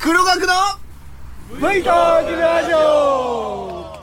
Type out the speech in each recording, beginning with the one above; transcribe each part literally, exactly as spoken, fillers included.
黒学のブイトークラジオ。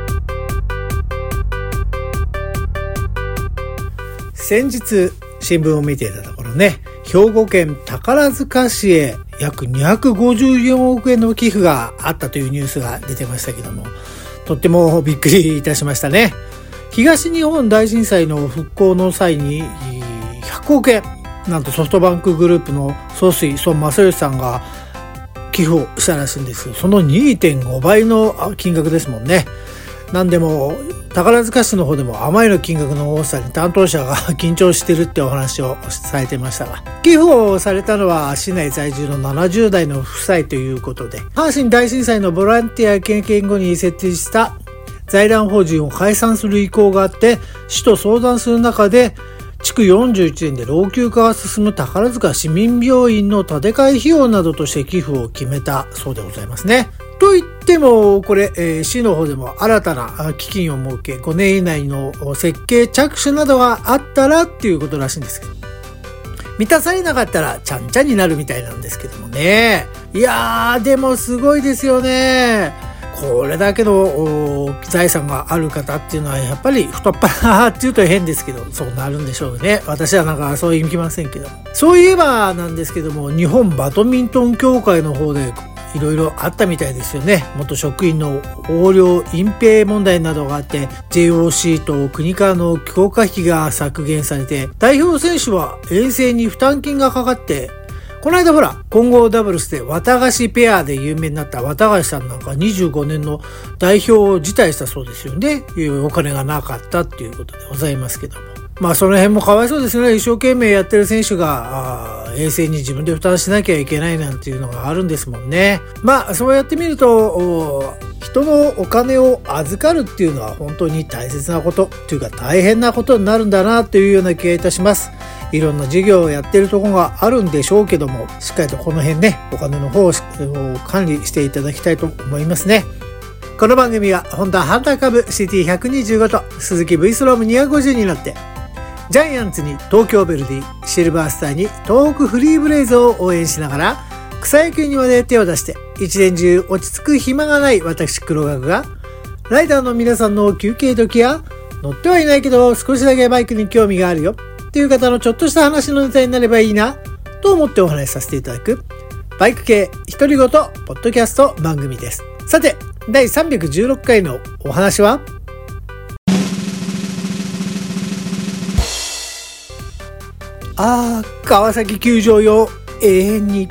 先日新聞を見ていたところね、兵庫県宝塚市へ約にひゃくごじゅうよんおくえんの寄付があったというニュースが出てましたけども、とってもびっくりいたしましたね。東日本大震災の復興の際にひゃくおくえん、なんとソフトバンクグループの総帥孫正義さんが寄付をしたらしいんですけど、その にてんごばいの金額ですもんね。なんでも宝塚市の方でもあまりの金額の多さに担当者が緊張してるってお話をされてましたが、寄付をされたのは市内在住のななじゅうだいの夫妻ということで、阪神大震災のボランティア経験後に設置した財団法人を解散する意向があって、市と相談する中で築よんじゅういちねんで老朽化が進む宝塚市民病院の建て替え費用などとして寄付を決めたそうでございますね。と言ってもこれ、えー、市の方でも新たな基金を設け、ごねん以内の設計着手などがあったらっていうことらしいんですけど、満たされなかったらちゃんちゃんになるみたいなんですけどもね。いやーでもすごいですよね。これだけの財産がある方っていうのはやっぱり太っ腹っていうと変ですけど、そうなるんでしょうね。私はなんかそう言いませんけども、そういえばなんですけども、日本バドミントン協会の方でいろいろあったみたいですよね。元職員の横領隠蔽問題などがあって ジェイオーシー と国からの強化費が削減されて、代表選手は遠征に負担金がかかって、この間ほら混合ダブルスで綿菓子ペアで有名になった綿菓子さんなんかにじゅうごねんの代表を辞退したそうですよね。お金がなかったっていうことでございますけども、まあその辺もかわいそうですね。一生懸命やってる選手が遠征に自分で負担しなきゃいけないなんていうのがあるんですもんね。まあそうやってみると、人のお金を預かるっていうのは本当に大切なことっていうか大変なことになるんだなというような気がいたします。いろんな事業をやってるところがあるんでしょうけども、しっかりとこの辺ね、お金の方を管理していただきたいと思いますね。この番組はホンダハンター株 シーティーひゃくにじゅうご と鈴木 V スロームにひゃくごじゅうになって、ジャイアンツに東京ヴェルディ、シルバースターに東北フリーブレイズを応援しながら草野球にまで手を出して一年中落ち着く暇がない私黒学が、ライダーの皆さんの休憩時や乗ってはいないけど少しだけバイクに興味があるよっていう方のちょっとした話のネタになればいいなと思ってお話しさせていただくバイク系独り言ポッドキャスト番組です。さてだいさんびゃくじゅうろっかいのお話は、あー川崎球場よ永遠に。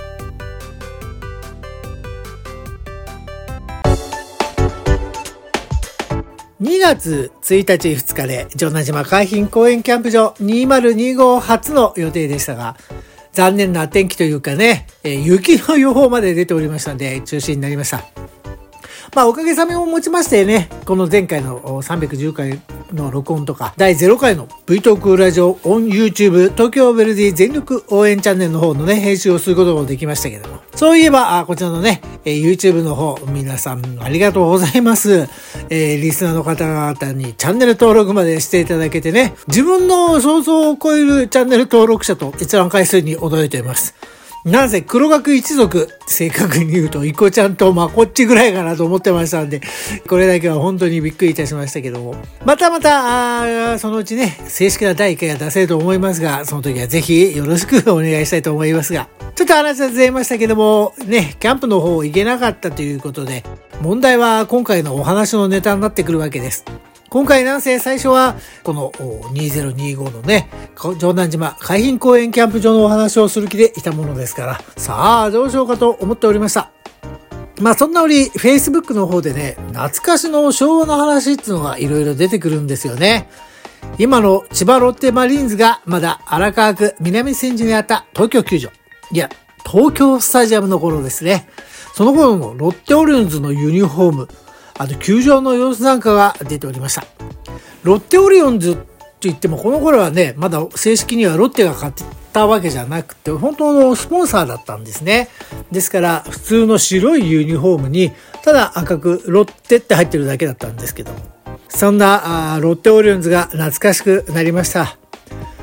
にがつついたちふつかで城南島海浜公園キャンプ場にせんにじゅうご初の予定でしたが、残念な天気というかね、えー、雪の予報まで出ておりましたので中止になりました。まあおかげさまをもちましてね、この前回のさんびゃくじゅうかいの録音とかだいゼロかいの V トークラジオオン YouTube 東京ヴェルディ全力応援チャンネルの方のね編集をすることもできましたけども、そういえばあこちらのね、えー、YouTube の方皆さんありがとうございます。えー、リスナーの方々にチャンネル登録までしていただけてね、自分の想像を超えるチャンネル登録者と閲覧回数に驚いています。なぜ黒学一族、正確に言うとイコちゃんとまこっちぐらいかなと思ってましたんで、これだけは本当にびっくりいたしましたけども、またまたそのうちね正式なだいいっかいが出せると思いますが、その時はぜひよろしくお願いしたいと思いますが、ちょっと話はずれましたけどもね、キャンプの方行けなかったということで、問題は今回のお話のネタになってくるわけです。今回なんせ最初はこのにせんにじゅうごのね城南島海浜公園キャンプ場のお話をする気でいたものですから、さあどうしようかと思っておりました。まあそんな折 Facebook の方でね、懐かしの昭和の話っていうのがいろいろ出てくるんですよね。今の千葉ロッテマリーンズがまだ荒川区南千住にあった東京球場、いや東京スタジアムの頃ですね。その頃のロッテオリオンズのユニフォーム、あと球場の様子なんかが出ておりました。ロッテオリオンズと言ってもこの頃はね、まだ正式にはロッテが買ったわけじゃなくて本当のスポンサーだったんですね。ですから普通の白いユニフォームにただ赤くロッテって入ってるだけだったんですけども、そんなロッテオリオンズが懐かしくなりました。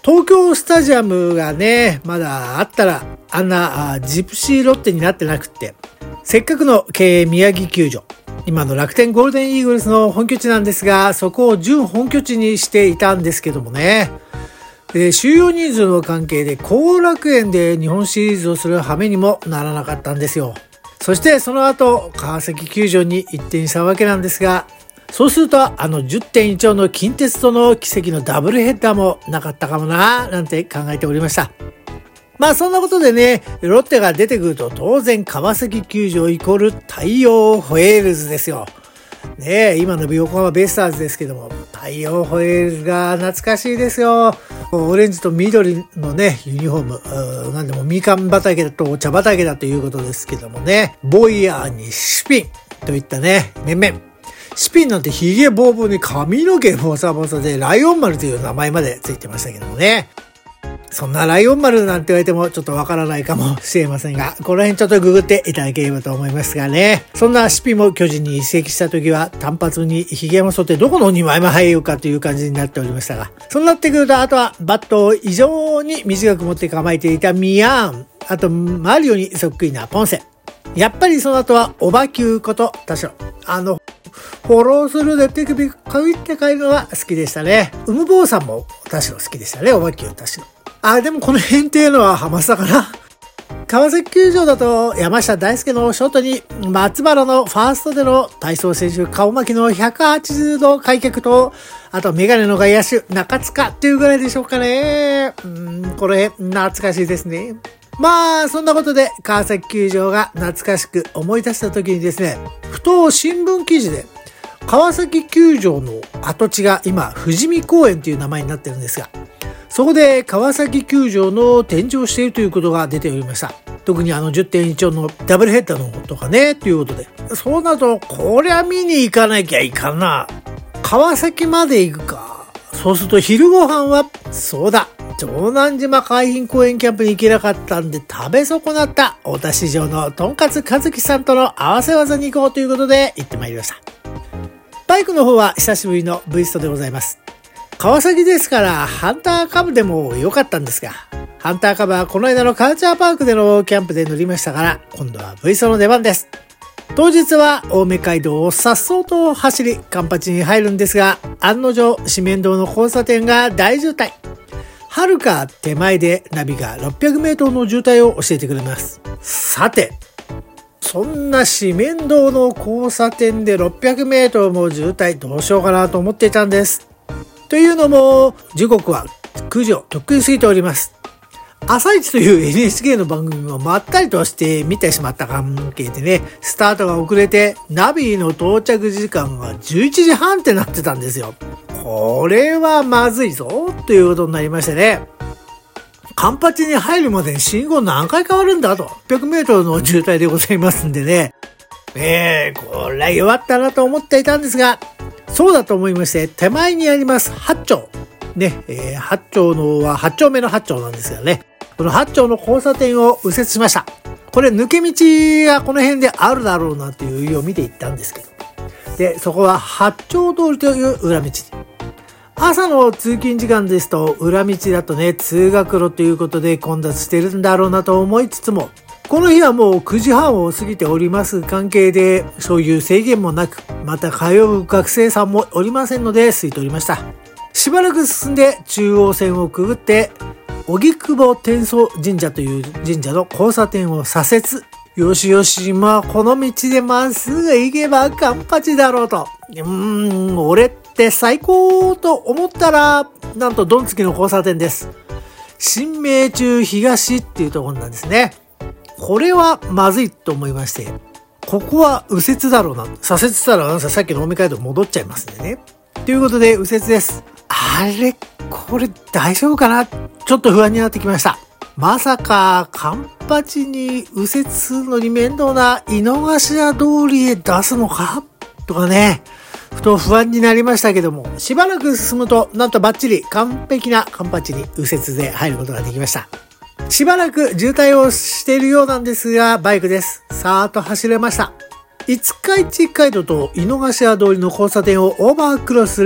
東京スタジアムがね、まだあったら、あんなあジプシーロッテになってなくって、せっかくの経営宮城球場、今の楽天ゴールデンイーグルスの本拠地なんですが、そこを準本拠地にしていたんですけどもね、で収容人数の関係で後楽園で日本シリーズをする羽目にもならなかったんですよ。そしてその後、川崎球場に移転したわけなんですが、そうするとあの じゅってんいち 丁の近鉄との奇跡のダブルヘッダーもなかったかもななんて考えておりました。まあそんなことでね、ロッテが出てくると当然川崎球場イコール太陽ホエールズですよ。ねえ、今の横浜ベイスターズですけども、太陽ホエールズが懐かしいですよ。オレンジと緑のね、ユニフォーム、なんでもみかん畑だとお茶畑だということですけどもね、ボイヤーにシュピンといったね、面々。シュピンなんてヒゲボーボーに髪の毛ボサボサでライオン丸という名前までついてましたけどもね。そんなライオン丸なんて言われてもちょっとわからないかもしれませんが、この辺ちょっとググっていただければと思いますがね。そんなシュピンも巨人に移籍した時は単発にヒゲも剃ってどこのにまいも入るかという感じになっておりましたが、そうなってくるとあとはバットを異常に短く持って構えていたミヤーン、あとマリオにそっくりなポンセ。やっぱりその後はオバキューこと田代。あの、フォロースルーで手首かゆって帰るのが好きでしたね。ウムボーさんも田代好きでしたね、オバキュー田代。あ、でもこの辺っていうのはハマスタかな。川崎球場だと山下大輔のショートに松原のファーストでの体操選手顔巻きのひゃくはちじゅうど開脚と、あとメガネの外野手中塚っていうぐらいでしょうかね。うーん、これ懐かしいですね。まあそんなことで川崎球場が懐かしく思い出した時にですね、ふと新聞記事で川崎球場の跡地が今富士見公園という名前になってるんですが、そこで川崎球場の展示をしているということが出ておりました。特にあの じゅってんいち 丁のダブルヘッダーのとかね、ということで。そうなると、こりゃ見に行かなきゃいかんな。川崎まで行くか。そうすると昼ご飯は、そうだ、城南島海浜公園キャンプに行けなかったんで食べ損なった大田市場のとんかつ和樹さんとの合わせ技に行こうということで行ってまいりました。バイクの方は久しぶりの ブイストでございます。川崎ですからハンターカブでも良かったんですが、ハンターカブはこの間のカルチャーパークでのキャンプで乗りましたから、今度は ブイストの出番です。当日は青梅街道を颯爽と走りカンパチに入るんですが、案の定四面道の交差点が大渋滞。はるか手前でナビがろっぴゃくメートルの渋滞を教えてくれます。さて、そんな四面道の交差点でろっぴゃくメートルも渋滞どうしようかなと思っていたんです。というのも、時刻はくじをとっくに過ぎております。朝一という エヌエイチケー の番組もまったりとして見てしまった関係でね、スタートが遅れて、ナビの到着時間がじゅういちじはんってなってたんですよ。これはまずいぞ、ということになりましてね。カンパチに入るまでに信号何回変わるんだと。ろっぴゃくメートルの渋滞でございますんでね。えー、これは弱ったなと思っていたんですが、そうだと思いまして、手前にありますはち丁。ね、えー、はち丁のははち丁目のはち丁なんですがね。このはち丁の交差点を右折しました。これ抜け道がこの辺であるだろうなという意を見ていったんですけど。で、そこははち丁通りという裏道。朝の通勤時間ですと裏道だとね、通学路ということで混雑してるんだろうなと思いつつも、この日はもうくじはんを過ぎております関係で、そういう制限もなく、また通う学生さんもおりませんので空いておりました。しばらく進んで中央線をくぐって、荻窪天祖神社という神社の交差点を左折。よしよし、まあこの道でまっすぐ行けばカンパチだろうと。うーん、俺って最高と思ったら、なんとドンツキの交差点です。新命中東っていうところなんですね。これはまずいと思いまして、ここは右折だろうな。左折したらさっきの青梅街道戻っちゃいますんでね。ということで右折です。あれこれ大丈夫かな、ちょっと不安になってきました。まさかカンパチに右折するのに面倒な井の頭通りへ出すのかとかね、ふと不安になりましたけども、しばらく進むとなんとバッチリ完璧なカンパチに右折で入ることができました。しばらく渋滞をしているようなんですが、バイクです。さーっと走れました。五日市街道と井の頭通りの交差点をオーバークロスする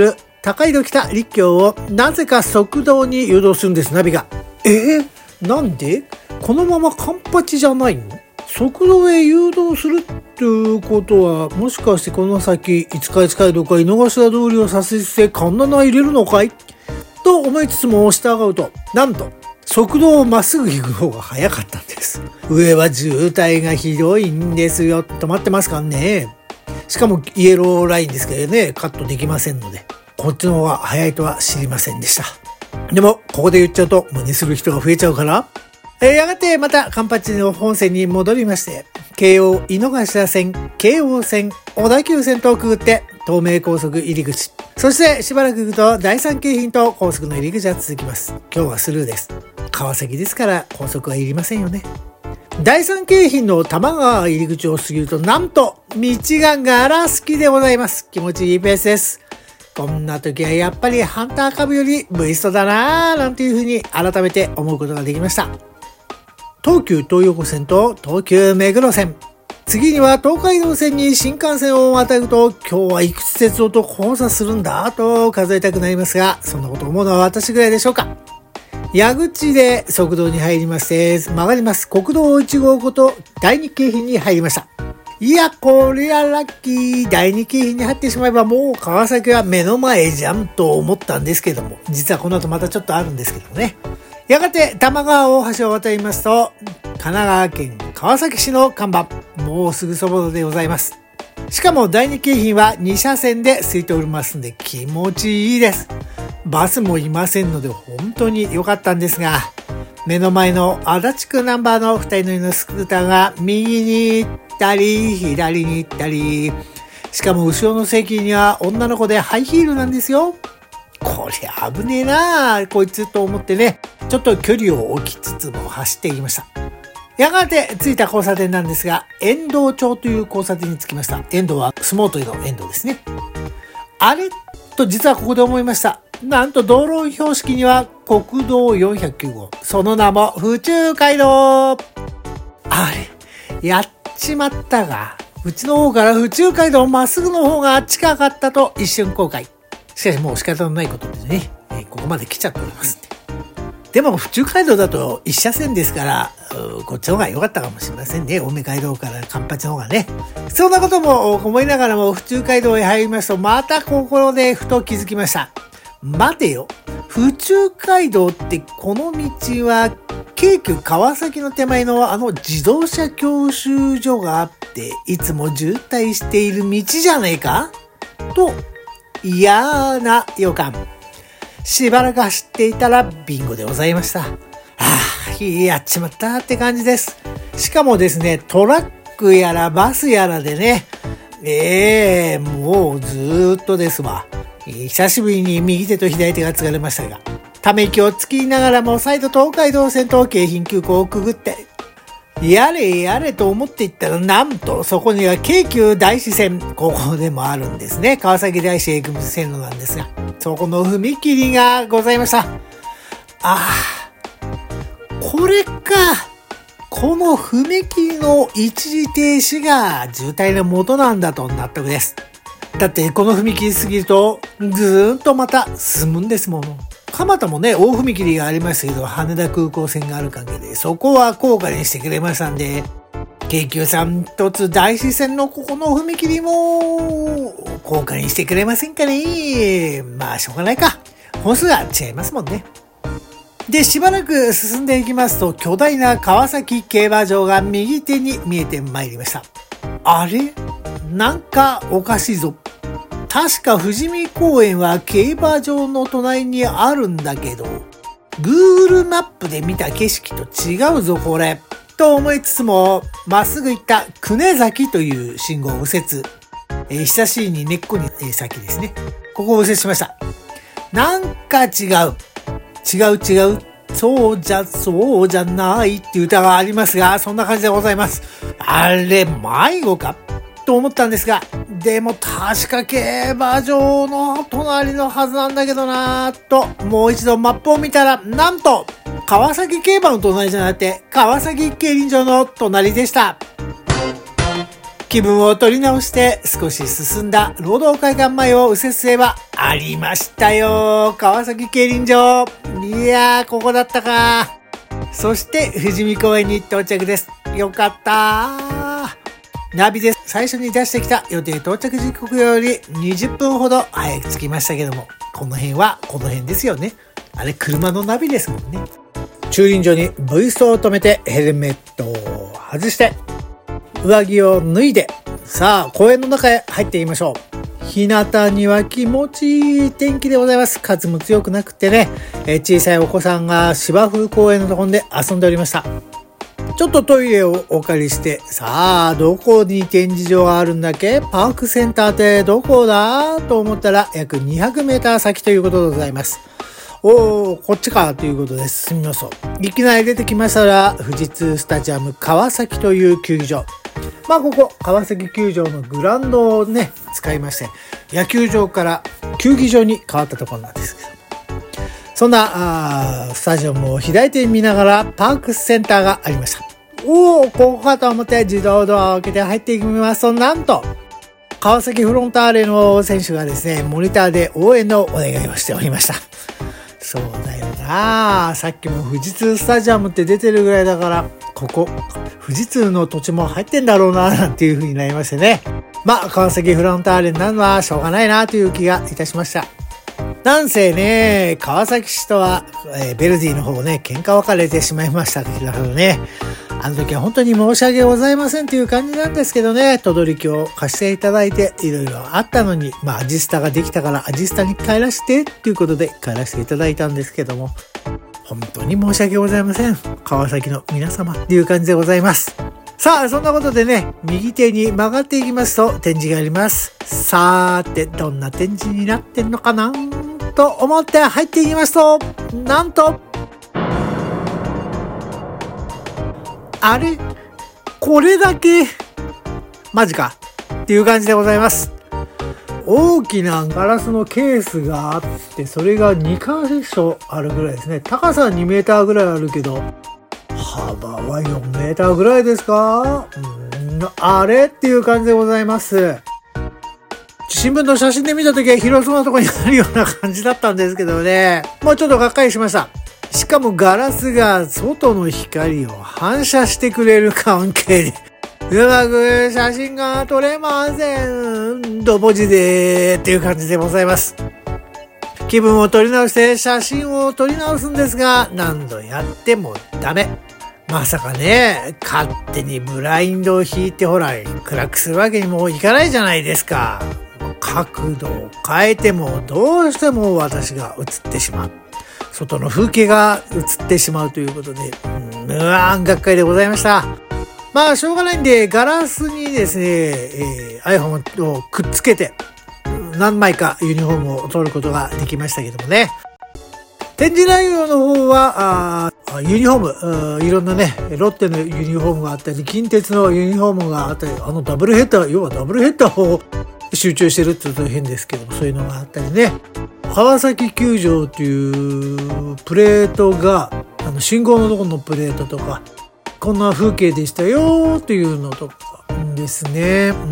高井戸北立教をなぜか側道に誘導するんです、ナビが。えー、なんで？このままカンパチじゃないの？側道へ誘導するっていうことは、もしかしてこの先、五日市街道か井の頭通りを左折して環七入れるのかいと思いつつも従うと、なんと、側道をまっすぐ行く方が早かったんです。上は渋滞がひどいんですよ。止まってますからね。しかもイエローラインですけどね、カットできませんので、こっちの方が早いとは知りませんでした。でも、ここで言っちゃうと真似する人が増えちゃうから、えー、やがてまたカンパチの本線に戻りまして、京王井の頭線、京王線、小田急線とくぐって東名高速入り口。そしてしばらく行くと第三京浜と高速の入り口は続きます。今日はスルーです。川崎ですから高速はいりませんよね。第三京浜の多摩川入り口を過ぎると、なんと道がガラス機でございます。気持ちいいペースです。こんな時はやっぱりハンター株よりブイストだなぁなんていうふうに改めて思うことができました。東急東横線と東急目黒線。次には東海道線に新幹線をまたぐと、今日はいくつ鉄道と交差するんだと数えたくなりますが、そんなこと思うのは私ぐらいでしょうか。矢口で側道に入りまして、曲がります。国道いち号こと第二京浜に入りました。いや、こりゃラッキー。第二京浜に入ってしまえばもう川崎は目の前じゃんと思ったんですけども、実はこの後またちょっとあるんですけどもね。やがて多摩川大橋を渡りますと、神奈川県川崎市の看板、もうすぐそばでございます。しかも第二京浜はに車線で空いておりますんで気持ちいいです。バスもいませんので本当に良かったんですが、目の前の足立区ナンバーのふたり乗りのスクーターが右に行ったり左に行ったり、しかも後ろの席には女の子でハイヒールなんですよ。これ危ねえなあこいつと思ってね、ちょっと距離を置きつつも走っていきました。やがて着いた交差点なんですが、遠藤町という交差点に着きました。遠藤は相撲取りの遠藤ですね。あれと実はここで思いました。なんと道路標識には国道よんひゃくきゅう号、その名も府中街道。あれやっちまったが、うちの方から府中街道まっすぐの方が近かったと一瞬後悔。しかしもう仕方のないことですね。えー、ここまで来ちゃっておりますんで。でも府中街道だと一車線ですから、こっちの方が良かったかもしれませんね。青梅街道からカンパチの方がね。そんなことも思いながらも府中街道へ入りますと、また心でふと気づきました。待てよ。府中街道ってこの道は京急川崎の手前のあの自動車教習所があっていつも渋滞している道じゃねえかと嫌な予感。しばらく走っていたらビンゴでございました。ああ、やっちまったって感じです。しかもですね、トラックやらバスやらでね、ええー、もうずーっとですわ。久しぶりに右手と左手が疲れましたが、ため息をつきながらも再度東海道線と京浜急行をくぐって、やれやれと思っていったら、なんとそこには京急大師線、ここでもあるんですね。川崎大師へ行く線路なんですが、そこの踏切がございました。ああ、これか。この踏切の一時停止が渋滞の元なんだと納得です。だってこの踏切過ぎるとぐーんとまた進むんですもの。蒲田もね、大踏切がありましたけど、羽田空港線がある関係で、そこは高架にしてくれましたんで、京急さん一つ大師線のここの踏切も高架にしてくれませんかね。まあしょうがないか。本数が違いますもんね。で、しばらく進んでいきますと、巨大な川崎競馬場が右手に見えてまいりました。あれ？なんかおかしいぞ。確か富士見公園は競馬場の隣にあるんだけど、Google マップで見た景色と違うぞこれ。と思いつつも、まっすぐ行った久根崎という信号を右折。えー、久しいに根っこに、えー、先ですね。ここを右折しました。なんか違う。違う違う。そうじゃ、そうじゃないっていう歌がありますが、そんな感じでございます。あれ、迷子かと思ったんですが、でも確か競馬場の隣のはずなんだけどなぁと、もう一度マップを見たら、なんと川崎競馬の隣じゃなくて川崎競輪場の隣でした。 気分を取り直して少し進んだ労働会館前を右折すればありましたよ。川崎競輪場。いやー、ここだったか。そして富士見公園に到着です。よかったー。ナビで最初に出してきた予定到着時刻よりにじゅっぷんほど早く着きましたけども、この辺はこの辺ですよね。あれ車のナビですもんね。駐輪場にブイストを止めてヘルメットを外して上着を脱いで、さあ公園の中へ入っていきましょう。日向には気持ちいい天気でございます。風も強くなくてね、え小さいお子さんが芝生公園のところで遊んでおりました。ちょっとトイレをお借りして、さあどこに展示場があるんだっけ、パークセンターってどこだと思ったら約にひゃくメーター先ということでございます。おー、こっちかということで進みましょう。いきなり出てきましたら富士通スタジアム川崎という球技場。まあここ川崎球場のグラウンドをね使いまして、野球場から球技場に変わったところなんですけど、そんなスタジアムを開いてみながらパークセンターがありました。おお、ここかと思って自動ドアを開けて入っていきますと、なんと川崎フロンターレの選手がですねモニターで応援のお願いをしておりました。そうだよな、さっきも富士通スタジアムって出てるぐらいだから、ここ富士通の土地も入ってんだろうななんていう風になりましてね。まあ川崎フロンターレになるのはしょうがないなという気がいたしました。なんせね、川崎市とは、えー、ベルディの方ね喧嘩別れてしまいましたけどね、あの時は本当に申し訳ございませんという感じなんですけどね、等々力を貸していただいていろいろあったのに、まあアジスタができたからアジスタに帰らせてっていうことで帰らせていただいたんですけども、本当に申し訳ございません川崎の皆様っていう感じでございます。さあそんなことでね、右手に曲がっていきますと展示があります。さーてどんな展示になってんのかなと思って入っていきますと、なんとあれこれだけマジかっていう感じでございます。大きなガラスのケースがあって、それがにかしょあるぐらいですね。高さにメーターぐらいあるけど幅はよんメーターぐらいですか。うん、あれっていう感じでございます。新聞の写真で見たときは広そうなところにあるような感じだったんですけどね、もうちょっとがっかりしました。しかもガラスが外の光を反射してくれる関係でうまく写真が撮れません。ドボジでーっていう感じでございます。気分を取り直して写真を撮り直すんですが、何度やってもダメ。まさかね、勝手にブラインドを引いてほら暗くするわけにもいかないじゃないですか。角度を変えてもどうしても私が映ってしまう、外の風景が映ってしまうということで、うわーがっかりでございました。まあしょうがないんでガラスにですね、えー、iPhone をくっつけて何枚かユニフォームを撮ることができましたけどもね。展示内容の方はあユニフォーム、いろんなねロッテのユニフォームがあったり近鉄のユニフォームがあったり、あのダブルヘッダー、要はダブルヘッダーを集中してるって言うと変ですけども、そういうのがあったりね。川崎球場っていうプレートがあの信号のところのプレートとか、こんな風景でしたよっていうのとかですね。うん、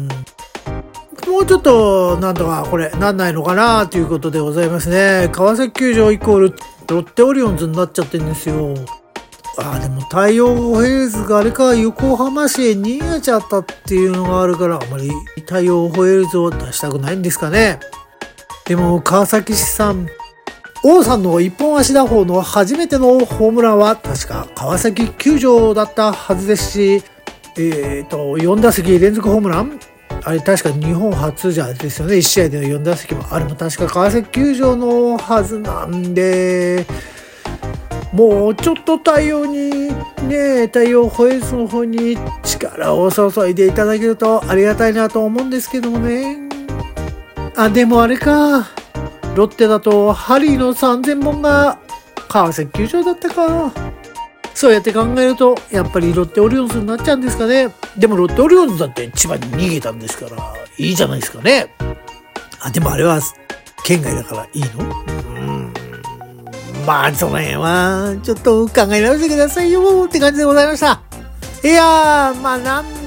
もうちょっとなんとかこれなんないのかなということでございますね。川崎球場イコールロッテオリオンズになっちゃってるんですよ。ああ、でも太陽ホエールズがあれか横浜市へ逃げちゃったっていうのがあるから、あまり太陽ホエールズを出したくないんですかね。でも川崎市さん、王さんの一本足打法の初めてのホームランは確か川崎球場だったはずですし、えっとよん打席連続ホームラン、あれ確か日本初じゃですよね。いち試合でのよん打席もあれも確か川崎球場のはずなんで、もうちょっと太陽にね、太陽ホエールズの方に力を注いでいただけるとありがたいなと思うんですけどもね。あ、でもあれか、ロッテだとハリーのさんぜんぼんが川崎球場だったか。そうやって考えるとやっぱりロッテオリオンズになっちゃうんですかね。でもロッテオリオンズだって千葉に逃げたんですからいいじゃないですかね。あ、でもあれは県外だからいいの？うん、まあその辺はちょっと考え直してくださいよって感じでございました。いやー、まあなん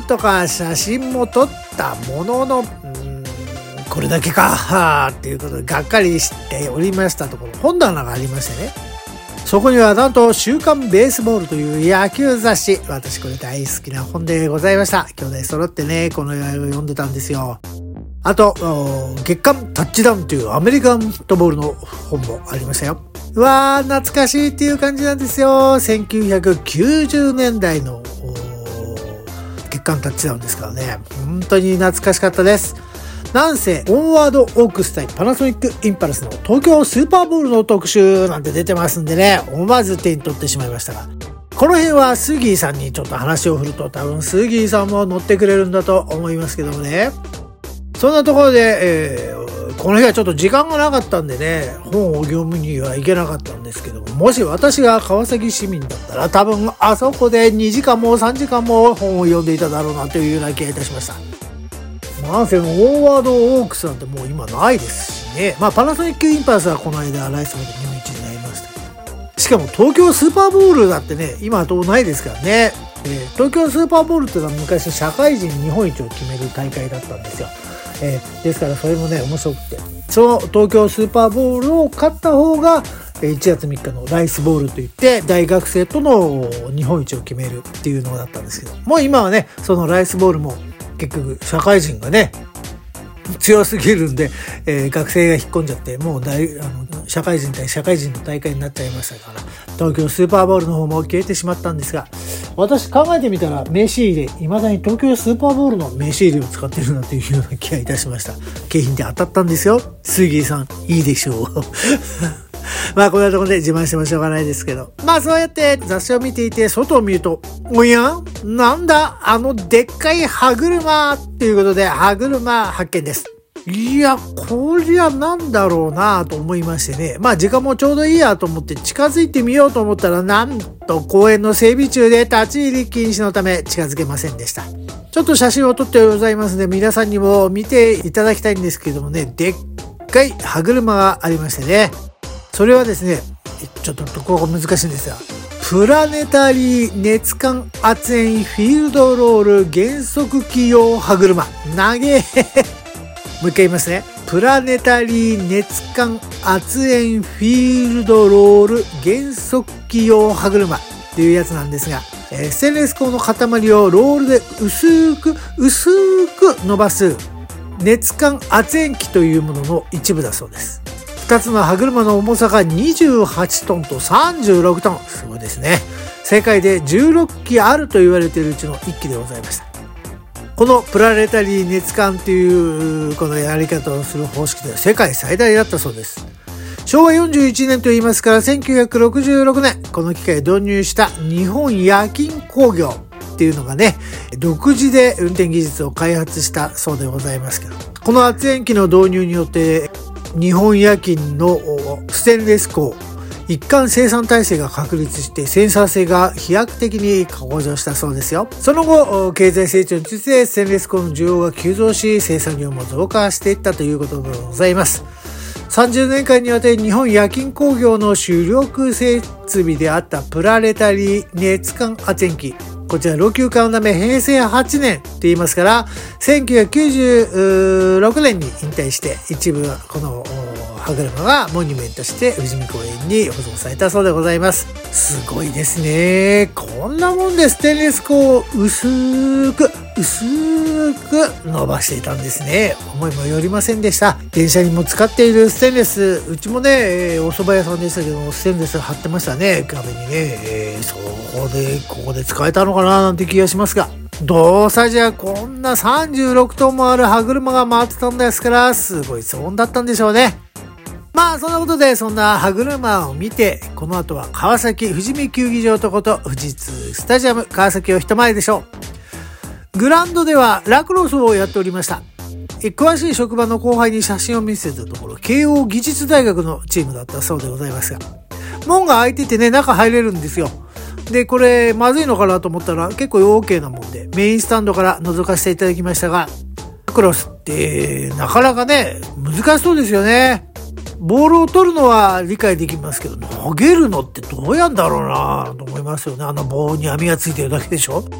とか写真も撮ったものの、うーんこれだけかはーっていうことでがっかりしておりましたところ、本棚がありましてね、そこにはなんと週刊ベースボールという野球雑誌、私これ大好きな本でございました。兄弟揃ってねこの映画を読んでたんですよ。あと月刊タッチダウンというアメリカンフットボールの本もありましたよ。うわー懐かしいっていう感じなんですよ。せんきゅうひゃくきゅうじゅうねんだいの月刊タッチダウンですからね、本当に懐かしかったです。なんせオンワードオークス対パナソニックインパルスの東京スーパーボウルの特集なんて出てますんでね、思わず手に取ってしまいましたが、この辺はスギーさんにちょっと話を振ると多分スギーさんも乗ってくれるんだと思いますけどもね。そんなところで、えー、この日はちょっと時間がなかったんでね本を読むには行けなかったんですけども、もし私が川崎市民だったら多分あそこでにじかんもさんじかんも本を読んでいただろうなというような気がいたしました。なんせオンワードオークスなんてもう今ないですしね。まあパナソニックインパルスはこの間ライスまで日本一になりましたけど、しかも東京スーパーボウルだってね今はどうないですからね。えー、東京スーパーボウルっていうのは昔社会人日本一を決める大会だったんですよ。えー、ですからそれもね面白くて、その東京スーパーボウルを勝った方がいちがつみっかのライスボウルといって大学生との日本一を決めるっていうのだったんですけど、もう今はねそのライスボウルも結局社会人がね強すぎるんで、えー、学生が引っ込んじゃってもう大あの社会人対社会人の大会になっちゃいましたから、東京スーパーボウルの方も消えてしまったんですが、私考えてみたら名刺入れ未だに東京スーパーボウルの名刺入れを使ってるなというような気がいたしました。景品で当たったんですよ。スギーさんいいでしょうまあこんなところで自慢してもしょうがないですけど、まあそうやって雑誌を見ていて外を見ると、おやなんだあのでっかい歯車っていうことで歯車発見です。いやこりゃなんだろうなと思いましてね、まあ時間もちょうどいいやと思って近づいてみようと思ったら、なんと公園の整備中で立ち入り禁止のため近づけませんでした。ちょっと写真を撮ってございますので皆さんにも見ていただきたいんですけどもね、でっかい歯車がありましてね、それはですねちょっとここが難しいんですが、プラネタリー熱管圧延フィールドロール減速器用歯車、投げもう一回言いますね。プラネタリー熱管圧延フィールドロール減速器用歯車っていうやつなんですが、えー、ステンレス鋼の塊をロールで薄く薄く伸ばす熱管圧延機というものの一部だそうです。ふたつの歯車の重さがにじゅうはちトンとさんじゅうろくトン、すごいですね。世界でじゅうろっきあると言われているうちのいっきでございました。このプラネタリー熱管というこのやり方をする方式では世界最大だったそうです。しょうわよんじゅういちねんと言いますからせんきゅうひゃくろくじゅうろくねん、この機械を導入した日本冶金工業っていうのがね独自で運転技術を開発したそうでございますけど、この圧延機の導入によって日本冶金のステンレス鋼一貫生産体制が確立して生産性が飛躍的に向上したそうですよ。その後経済成長についてステンレス鋼の需要が急増し生産量も増加していったということでございます。さんじゅうねんかんにわたり日本冶金工業の主力設備であったプラネタリー熱管圧延機、こちら老朽化のため平成はちねんと言いますからせんきゅうひゃくきゅうじゅうろくねんに引退して一部この歯車がモニュメントして富士見公園に保存されたそうでございます。すごいですね。こんなもんでステンレス鋼を薄く薄く伸ばしていたんですね。思いもよりませんでした。電車にも使っているステンレス、うちもね、えー、お蕎麦屋さんでしたけどステンレス貼ってましたね、壁にね、えー、そこでここで使えたのかななんて気がしますが、どうせじゃこんなさんじゅうろくトンもある歯車が回ってたんですから、すごい騒音だったんでしょうね。まあそんなことでそんな歯車を見て、この後は川崎富士見球技場とこと富士通スタジアム川崎を一回りでしょう。グラウンドではラクロスをやっておりました。詳しい職場の後輩に写真を見せたところ慶応義塾大学のチームだったそうでございますが、門が開いててね中入れるんですよ。でこれまずいのかなと思ったら結構 OK なもんでメインスタンドから覗かせていただきましたが、ラクロスってなかなかね難しそうですよね。ボールを取るのは理解できますけど、投げるのってどうやんだろうなと思いますよね。あの棒に網がついてるだけでしょ。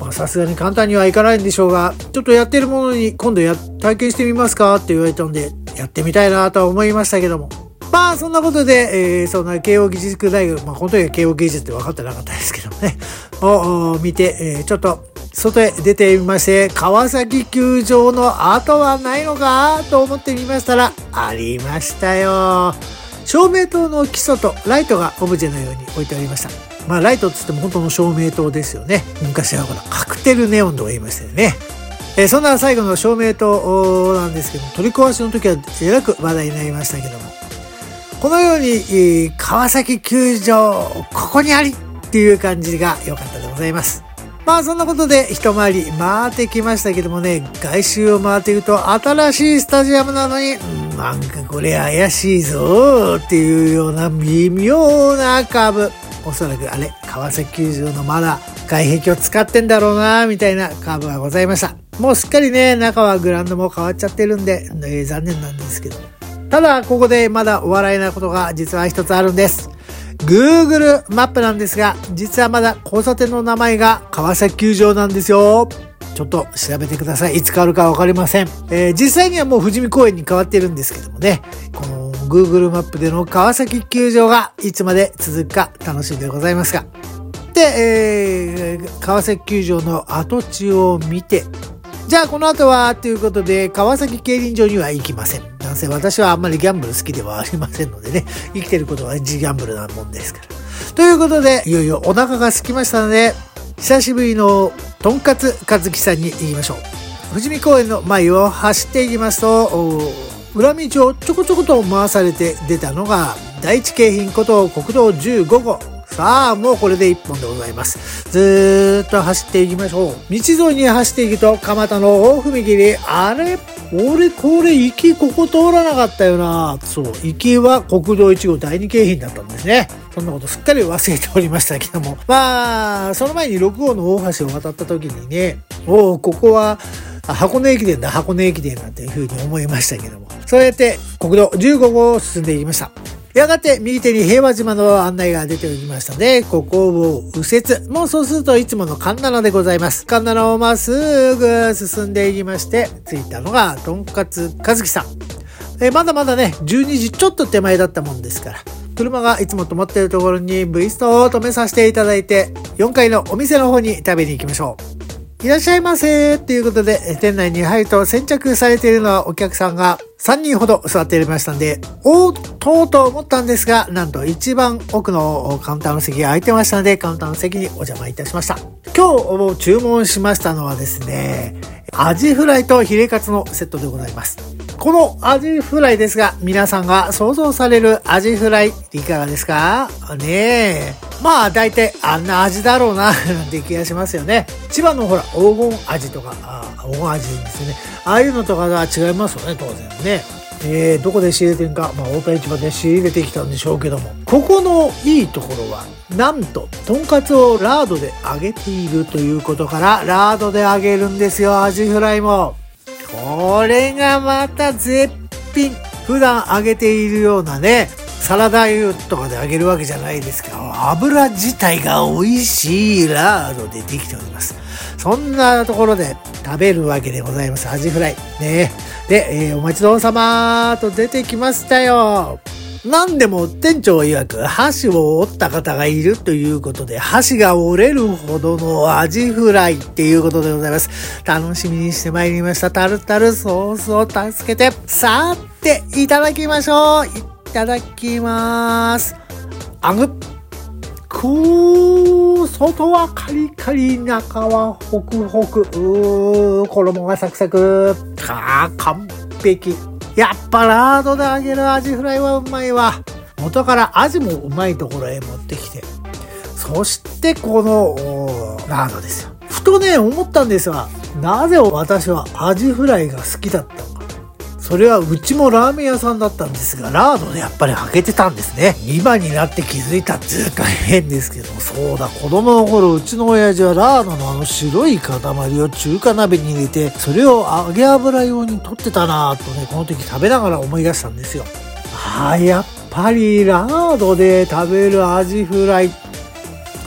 まあさすがに簡単にはいかないんでしょうが、ちょっとやってるものに今度や体験してみますかって言われたんで、やってみたいなとは思いましたけども。まあそんなことで、えー、そんな慶応義塾大学、まあこの時は慶応義塾って分かってなかったですけどもね、を見て、えー、ちょっと外へ出てみまして、川崎球場の跡はないのかと思ってみましたら、ありましたよ。照明灯の基礎とライトがオブジェのように置いてありました。まあライトっつっても本当の照明灯ですよね。昔はほらカクテルネオンとか言いましたよね。えー、そんな最後の照明灯なんですけども、取り壊しの時はえらく話題になりましたけども、このように、えー、川崎球場ここにありっていう感じが良かったでございます。まあそんなことで一回り回ってきましたけどもね、外周を回っていくと新しいスタジアムなのに、んなんかこれ怪しいぞっていうような微妙なカーブ。おそらくあれ、川崎球場のまだ外壁を使ってんだろうなみたいなカーブがございました。もうすっかりね、中はグラウンドも変わっちゃってるんで、えー、残念なんですけど。ただここでまだお笑いなことが実は一つあるんです。Google マップなんですが、実はまだ交差点の名前が川崎球場なんですよ。ちょっと調べてください。いつ変わるかわかりません。えー、実際にはもう富士見公園に変わってるんですけどもね、この Google マップでの川崎球場がいつまで続くか楽しみでございますが。で、えー、川崎球場の跡地を見て、じゃあこの後はということで川崎競輪場には行きません。なんせ私はあんまりギャンブル好きではありませんのでね、生きてることはギャンブルなもんですから。ということで、いよいよお腹が空きましたので、久しぶりのとんかつ和樹さんに行きましょう。富士見公園の前を走っていきますと、裏道をちょこちょこと回されて出たのが第一京浜こと国道じゅうごごう。さあ、もうこれで一本でございます。ずーっと走っていきましょう。道沿いに走っていくと、蒲田の大踏切、あれ俺、これ、行き、ここ通らなかったよな。そう、行きは国道いちごう第二京浜だったんですね。そんなことすっかり忘れておりましたけども。まあ、その前にろくごうの大橋を渡った時にね、おお、ここは、箱根駅伝だ、箱根駅伝なんていうふうに思いましたけども。そうやって国道じゅうごごうを進んでいきました。やがて右手に平和島の案内が出ておりましたので、ここを右折。もうそうするといつもの環七でございます。環七をまっすぐ進んでいきまして、着いたのがとんかつ和樹さん。えまだまだね、じゅうにじちょっと手前だったもんですから、車がいつも止まっているところに ブイ ストを止めさせていただいて、よんかいのお店の方に食べに行きましょう。いらっしゃいませということで、店内に入ると先着されているのはお客さんがさんにんほど座っていましたんで、おーっとと思ったんですが、なんと一番奥のカウンターの席が空いてましたので、カウンターの席にお邪魔いたしました。今日注文しましたのはですね、アジフライとヒレカツのセットでございます。このアジフライですが、皆さんが想像されるアジフライいかがですかねえ。まあ大体あんな味だろうななんて気がしますよね。千葉のほら黄金アジとか、あ黄金アジですね。ああいうのとかは違いますよね、当然ね。えー、どこで仕入れてるか、まあ大田市場で仕入れてきたんでしょうけども、ここのいいところは、なんととんかつをラードで揚げているということから、ラードで揚げるんですよ、アジフライも。これがまた絶品。普段揚げているようなね、サラダ油とかで揚げるわけじゃないですが、油自体が美味しいラードでできております。そんなところで食べるわけでございます。アジフライ。ね。で、えー、お待ちどうさまと出てきましたよ。なんでも店長曰く箸を折った方がいるということで、箸が折れるほどのアジフライっていうことでございます。楽しみにしてまいりました。タルタルソースを助けて、さていただきましょう。いただきます。あぐっ。こう、外はカリカリ、中はホクホク。うー、衣がサクサク。あー、完璧。やっぱラードで揚げるアジフライはうまいわ。元からアジもうまいところへ持ってきて。そしてこのラードですよ。ふとね、思ったんですが、なぜ私はアジフライが好きだったのか。それはうちもラーメン屋さんだったんですが、ラードでやっぱり揚げてたんですね。今になって気づいたっていうか変ですけど、そうだ、子供の頃うちの親父はラードのあの白い塊を中華鍋に入れて、それを揚げ油用に取ってたなぁとね、この時食べながら思い出したんですよ。ああ、やっぱりラードで食べるアジフライ、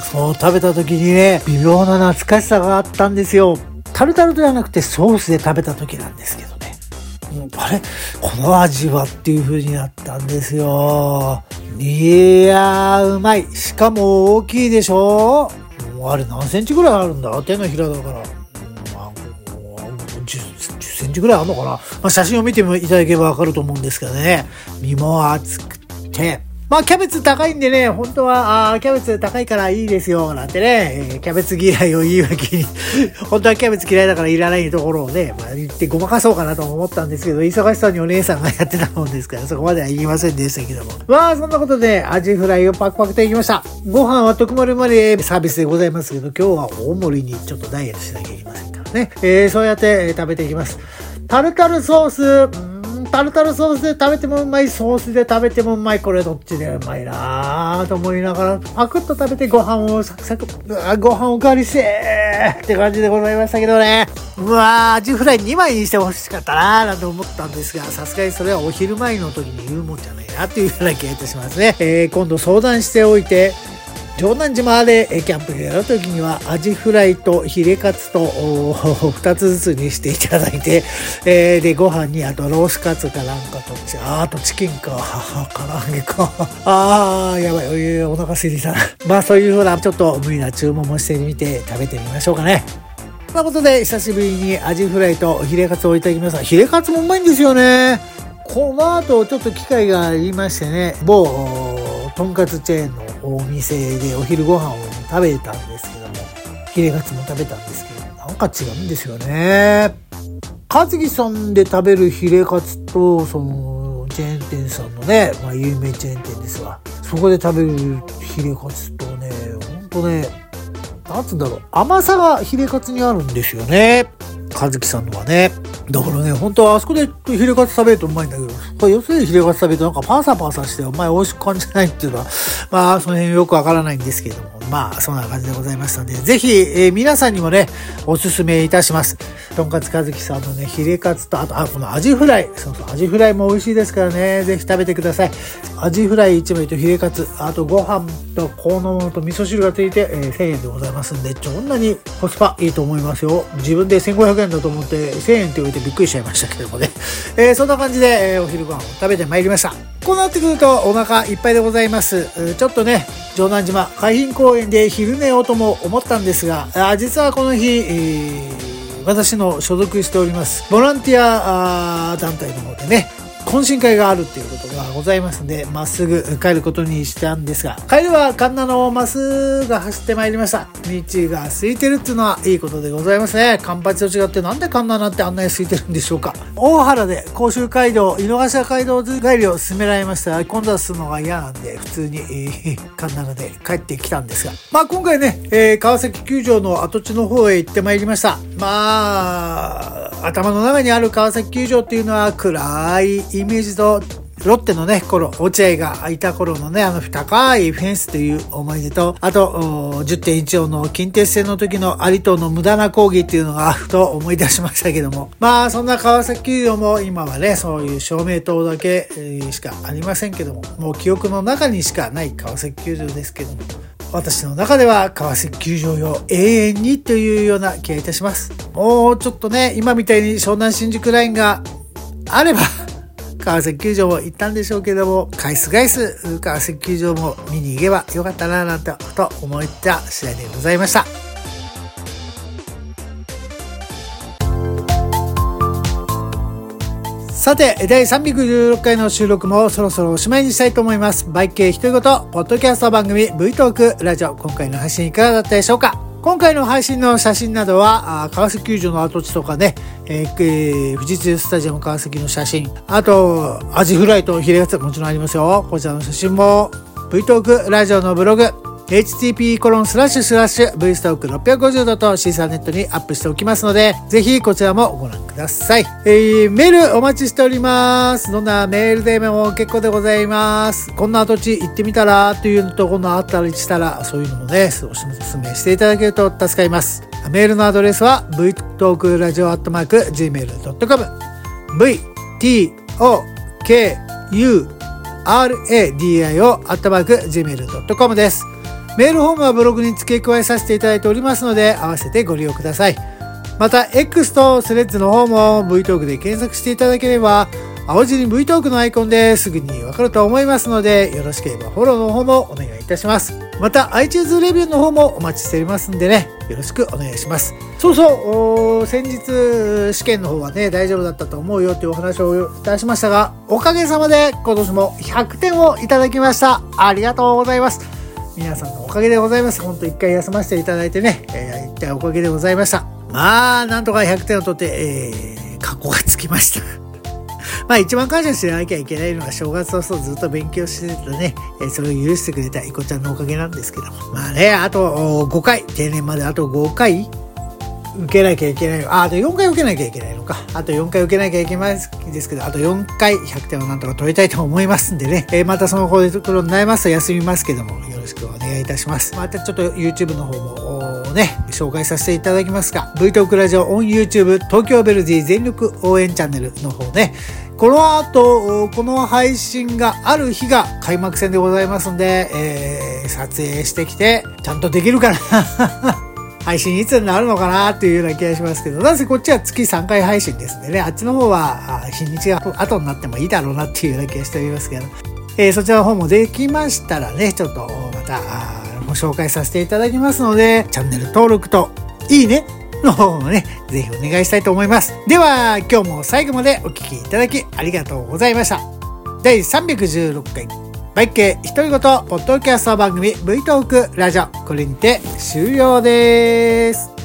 そう食べた時にね、微妙な懐かしさがあったんですよ。タルタルではなくてソースで食べた時なんですけどね。あれこの味はっていう風になったんですよ。いやーうまい。しかも大きいでしょ。あれ何センチぐらいあるんだ。手のひらだから、まあ、じゅっセンチぐらいあるのかな。まあ、写真を見ていただければわかると思うんですけどね。身も厚くて、まあキャベツ高いんでね、本当はあキャベツ高いからいいですよなんてね、えー、キャベツ嫌いを言い訳に本当はキャベツ嫌いだからいらないところをね、まあ、言ってごまかそうかなと思ったんですけど、忙しそうにお姉さんがやってたもんですから、そこまでは言いませんでしたけども、まあそんなことでアジフライをパクパクといきました。ご飯は特盛までサービスでございますけど、今日は大盛りにちょっとダイエットしなきゃいけませんからね、えー、そうやって食べていきます。タルタルソース、タルタルソースで食べてもうまい、ソースで食べてもうまい、これどっちでうまいなぁと思いながらパクッと食べて、ご飯をサクサク、ご飯おかわりしてって感じでございましたけどね。うわー、アジフライにまいにしてほしかったなぁなんて思ったんですが、さすがにそれはお昼前の時に言うもんじゃないなっていうような気がいたしますね。えー、今度相談しておいて、城南島でキャンプでやるときにはアジフライとヒレカツとふたつずつにしていただいて、えー、でご飯にあとロースカツかなんかと、ああとチキンか唐揚げかあーやばい、お腹空いてきたまあそういうふうなちょっと無理な注文もしてみて食べてみましょうかね。ということで久しぶりにアジフライとヒレカツをいただきました。ヒレカツもうまいんですよね。この後ちょっと機会がありましてね、某とんかつチェーンのお店でお昼ご飯を食べたんですけども、ヒレカツも食べたんですけど、なんか違うんですよね。かずきさんで食べるヒレカツと、そのチェーン店さんのね、まあ有名チェーン店ですが、そこで食べるヒレカツとね、ほんとね、なんつうんだろう、甘さがヒレカツにあるんですよね。かずきさんのはね。だからね、本当はあそこでヒレカツ食べるとうまいんだけど、これ要するにヒレカツ食べるとなんかパサパサしてお前美味しく感じないっていうか、まあその辺よくわからないんですけれども、まあそんな感じでございましたので、ぜひ、えー、皆さんにもね、おすすめいたします。とんかつかずきさんのね、ヒレカツと、あと、あ、このアジフライ。そうそう、アジフライも美味しいですからね、ぜひ食べてください。アジフライいちまいとヒレカツ、あとご飯とこのものと味噌汁がついて、えー、せんえんでございますんで、こんなにコスパいいと思いますよ。自分でせんごひゃくえんだと思ってせんえんって言われてびっくりしちゃいましたけどもね。えー、そんな感じで、えー、お昼ご飯を食べてまいりました。こうなってくるとお腹いっぱいでございます。ちょっとね、城南島海浜公園で昼寝ようとも思ったんですが、あ実はこの日、えー、私の所属しておりますボランティア団体の方でね、懇親会があるっていうことがございますので、まっすぐ帰ることにしたんですが、帰りは神奈のマスが走ってまいりました。道が空いてるっていうのはいいことでございますね。カンパチと違ってなんで神奈ってあんなに空いてるんでしょうか。大原で甲州街道、井の頭街道帰りを進められました。混雑するのが嫌なんで、普通に、えー、神奈で帰ってきたんですが、まあ今回ね、えー、川崎球場の跡地の方へ行ってまいりました。まあ、頭の中にある川崎球場っていうのは暗いイメージと、ロッテのね、頃、落合がいた頃のね、あの高いフェンスという思い出と、あと、じゅってんいちおんの近鉄戦の時のアリとの無駄な抗議っていうのが、ふと思い出しましたけども。まあ、そんな川崎球場も今はね、そういう照明灯だけしかありませんけども、もう記憶の中にしかない川崎球場ですけども、私の中では川崎球場よ永遠にというような気がいたします。もうちょっとね、今みたいに湘南新宿ラインがあれば、川崎球場も行ったんでしょうけども、返す返す川崎球場も見に行けばよかったななんてと思った次第でございました。さて、だいさんびゃくじゅうろっかいの収録もそろそろおしまいにしたいと思います。バイケー独り言ポッドキャスト番組 V トークラジオ、今回の配信いかがだったでしょうか。今回の配信の写真などは川崎球場の跡地とかね、えー、富士通スタジアム川崎の写真、あとアジフライとヒレカツもちろんありますよ。こちらの写真も V トークラジオのブログ エイチティーピーコロンスラッシュスラッシュブイストークろっぴゃくごじゅうどとシーサーネットにアップしておきますので、ぜひこちらもご覧ください。えー、メールお待ちしております。どんなメールでも結構でございます。こんな跡地行ってみたらというのと、こんなあったりしたら、そういうのもね、おすすめしていただけると助かります。メールのアドレスは ブイトークラジオアットマークジーメールドットコム ブイトークラジオアットマークジーメールドットコム です。 メールフォームはブログに付け加えさせていただいておりますので、合わせてご利用ください。また X とスレッズの方も VTalk で検索していただければ、青尻 VTalk のアイコンですぐにわかると思いますので、よろしければフォローの方もお願いいたします。また iTunes レビューの方もお待ちしておりますんでね、よろしくお願いします。そうそう、先日試験の方はね、大丈夫だったと思うよというお話をいたしましたが、おかげさまで今年もひゃくてんをいただきました。ありがとうございます。皆さんのおかげでございます。ほんと一回休ませていただいてね、えー、一体おかげでございました。まあ、なんとかひゃくてんを取って、えー、過去がつきました。まあ一番感謝してなきゃいけないのは正月早々ずっと勉強してたね、えー、それを許してくれたいこちゃんのおかげなんですけども。まあね、あとごかい、定年まであとごかい受けなきゃいけない。あ、あとよんかい受けなきゃいけないのか。あとよんかい受けなきゃいけないですけど、あとよんかいひゃくてんをなんとか取りたいと思いますんでね。えー、またそのところになりますと休みますけども、よろしくお願いいたします。またちょっと YouTube の方もね、紹介させていただきますが、VTalk ラジオ on YouTube 東京ヴェルディ全力応援チャンネルの方ね、この後、この配信がある日が開幕戦でございますんで、えー、撮影してきて、ちゃんとできるかな配信いつになるのかなっていうような気がしますけど、なぜこっちは月さんかい配信ですんでね、あっちの方は日にちが後になってもいいだろうなっていうような気がしておりますけど、えー、そちらの方もできましたらね、ちょっとまたご紹介させていただきますので、チャンネル登録といいねの方もね、ぜひお願いしたいと思います。では、今日も最後までお聞きいただきありがとうございました。だいさんびゃくじゅうろっかい、バイケ独り言ポッドキャスト番組 VTalk ラジオ、これにて終了です。